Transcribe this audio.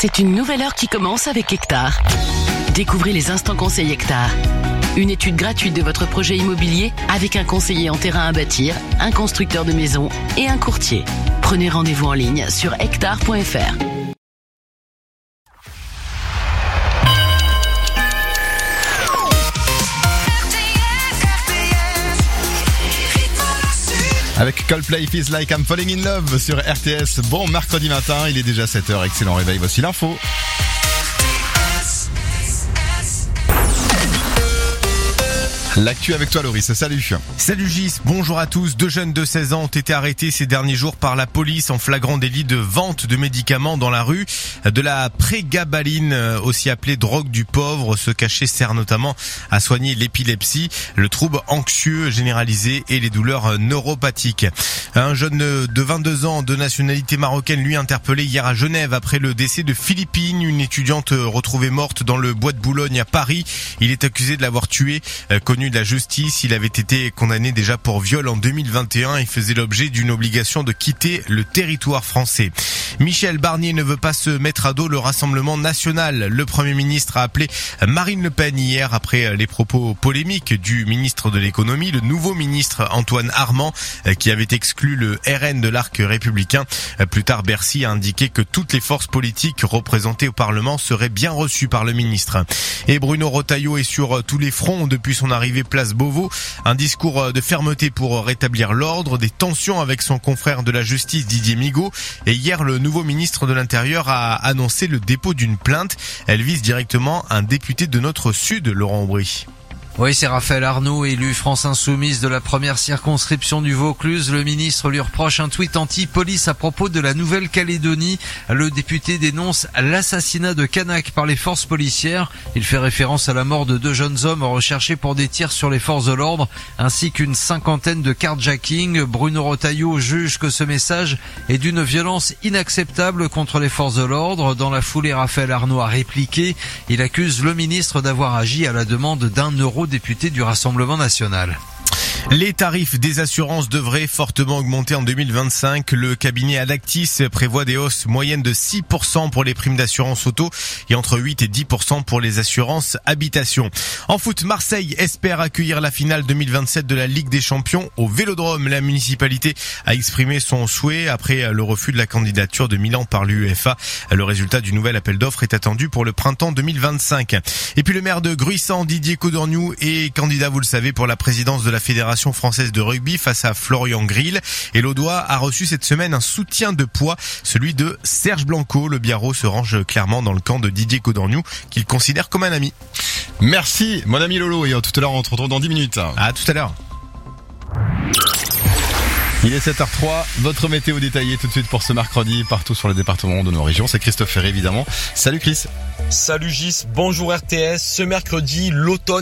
C'est une nouvelle heure qui commence avec Hectare. Découvrez les instants conseils Hectare. Une étude gratuite de votre projet immobilier avec un conseiller en terrain à bâtir, un constructeur de maisons et un courtier. Prenez rendez-vous en ligne sur hectare.fr. Avec Coldplay, Feels Like I'm Falling in Love sur RTS. Bon mercredi matin, il est déjà 7h, excellent réveil, voici l'info. L'actu avec toi Loris, salut. Salut Gis, bonjour à tous. 2 jeunes de 16 ans ont été arrêtés ces derniers jours par la police en flagrant délit de vente de médicaments dans la rue. De la prégabaline, aussi appelée drogue du pauvre, ce cachet sert notamment à soigner l'épilepsie, le trouble anxieux généralisé et les douleurs neuropathiques. Un jeune de 22 ans de nationalité marocaine, lui, interpellé hier à Genève après le décès de Philippine, une étudiante retrouvée morte dans le bois de Boulogne à Paris. Il est accusé de l'avoir tuée. Connu de la justice, il avait été condamné déjà pour viol en 2021 et faisait l'objet d'une obligation de quitter le territoire français. Michel Barnier ne veut pas se mettre à dos le Rassemblement national. Le Premier ministre a appelé Marine Le Pen hier après les propos polémiques du ministre de l'économie, le nouveau ministre Antoine Armand, qui avait exclu le RN de l'arc républicain. Plus tard, Bercy a indiqué que toutes les forces politiques représentées au Parlement seraient bien reçues par le ministre. Et Bruno Retailleau est sur tous les fronts depuis son arrivée place Beauvau. Un discours de fermeté pour rétablir l'ordre, des tensions avec son confrère de la justice Didier Migaud. Et hier, le nouveau ministre de l'Intérieur a annoncé le dépôt d'une plainte. Elle vise directement un député de notre Sud, Laurent Aubry. Oui, c'est Raphaël Arnaud, élu France Insoumise de la première circonscription du Vaucluse. Le ministre lui reproche un tweet anti-police à propos de la Nouvelle-Calédonie. Le député dénonce l'assassinat de Canaques par les forces policières. Il fait référence à la mort de 2 jeunes hommes recherchés pour des tirs sur les forces de l'ordre, ainsi qu'une 50aine de carjacking. Bruno Retailleau juge que ce message est d'une violence inacceptable contre les forces de l'ordre. Dans la foulée, Raphaël Arnaud a répliqué. Il accuse le ministre d'avoir agi à la demande d'un eurodéputé du Rassemblement national. Les tarifs des assurances devraient fortement augmenter en 2025. Le cabinet Adactis prévoit des hausses moyennes de 6% pour les primes d'assurance auto et entre 8 et 10% pour les assurances habitation. En foot, Marseille espère accueillir la finale 2027 de la Ligue des Champions au Vélodrome. La municipalité a exprimé son souhait après le refus de la candidature de Milan par l'UEFA. Le résultat du nouvel appel d'offres est attendu pour le printemps 2025. Et puis le maire de Gruissant, Didier Codorniou, est candidat, vous le savez, pour la présidence de la Fédération française de rugby face à Florian Grill. Et l'Audois a reçu cette semaine un soutien de poids, celui de Serge Blanco. Le Biarro se range clairement dans le camp de Didier Codorniou, qu'il considère comme un ami. Merci mon ami Lolo, et tout à l'heure on se retrouve dans 10 minutes. À tout à l'heure. Il est 7h03, votre météo détaillée tout de suite pour ce mercredi partout sur les départements de nos régions. C'est Christophe Ferré évidemment. Salut Chris. Salut Gis, bonjour RTS. Ce mercredi, l'automne